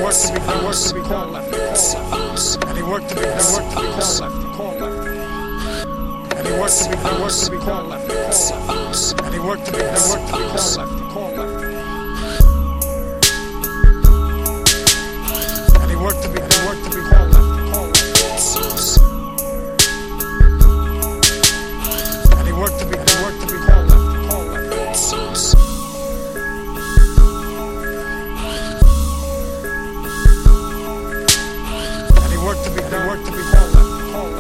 worked to be called left. And he worked to be called left. And he worked to be called left. And he worked to be called left. And he worked to be called left. And he worked to be called left. And he worked to be called left.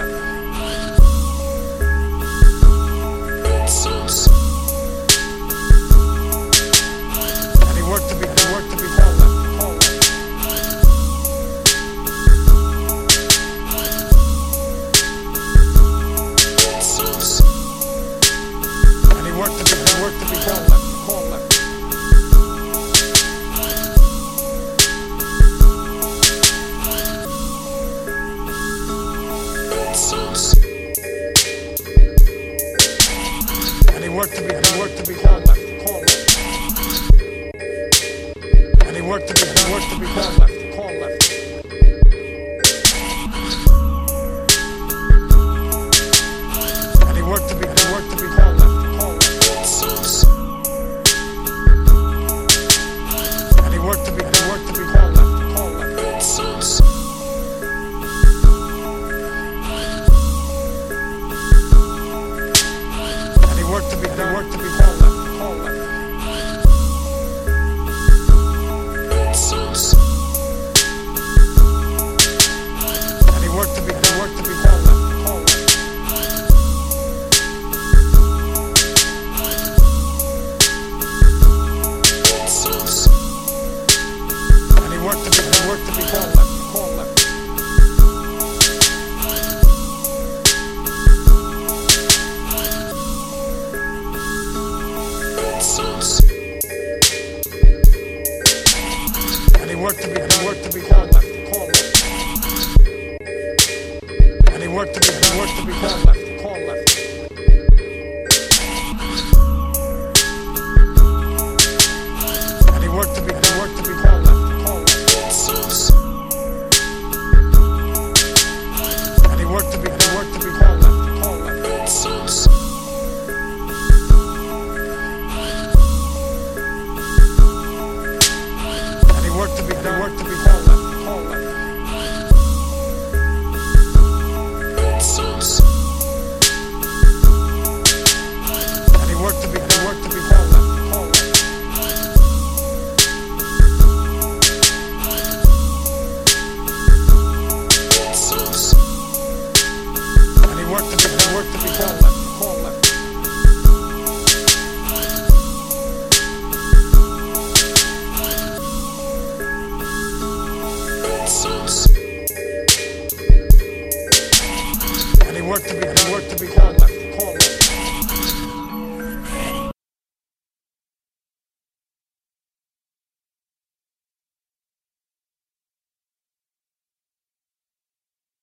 And he worked to be called left. And he worked to be called left. And he worked to be called left. And he worked to be called left. Work to be called left. And he worked to be called left. And he worked to be called left. And he worked to be called left. And he worked to be called left. And he worked to be called left. And he worked to be called left. Work to be called left. And he worked to be called left. And he worked to be called left. Sauce.